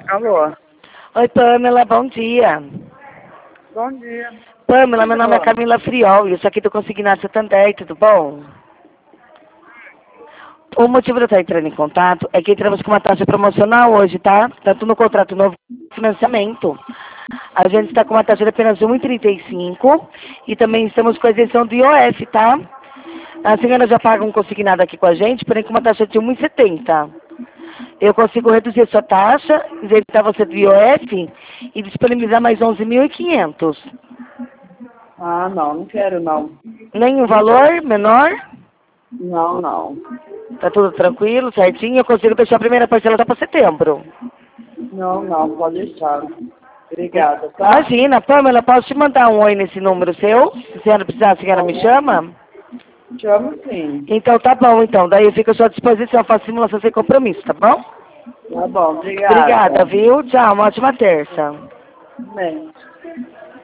Alô? Oi, Pamela, bom dia. Bom dia. Pamela, meu nome é Camila Friol e eu sou aqui do Consignado Santander, tudo bom? O motivo de eu estar entrando em contato é que entramos com uma taxa promocional hoje, tá? Tanto no contrato novo quanto no financiamento. A gente está com uma taxa de apenas 1,35 e também estamos com a isenção do IOF, tá? A senhora já paga um consignado aqui com a gente, porém com uma taxa de 1,70. Eu consigo reduzir a sua taxa, isentar você do IOF e disponibilizar mais 11.500. Ah, não quero não. Nenhum valor menor? Não. Tá tudo tranquilo, certinho? Eu consigo deixar a primeira parcela só para setembro. Não, pode deixar. Obrigada, tá? Imagina, Pamela, posso te mandar um oi nesse número seu? Se a senhora precisar, a senhora me chama? Chamo sim. Então tá bom, então. Daí eu fico à sua disposição, faço simulação sem compromisso, tá bom? Tá bom, obrigada. Obrigada, viu? Tchau, uma ótima terça. Bem.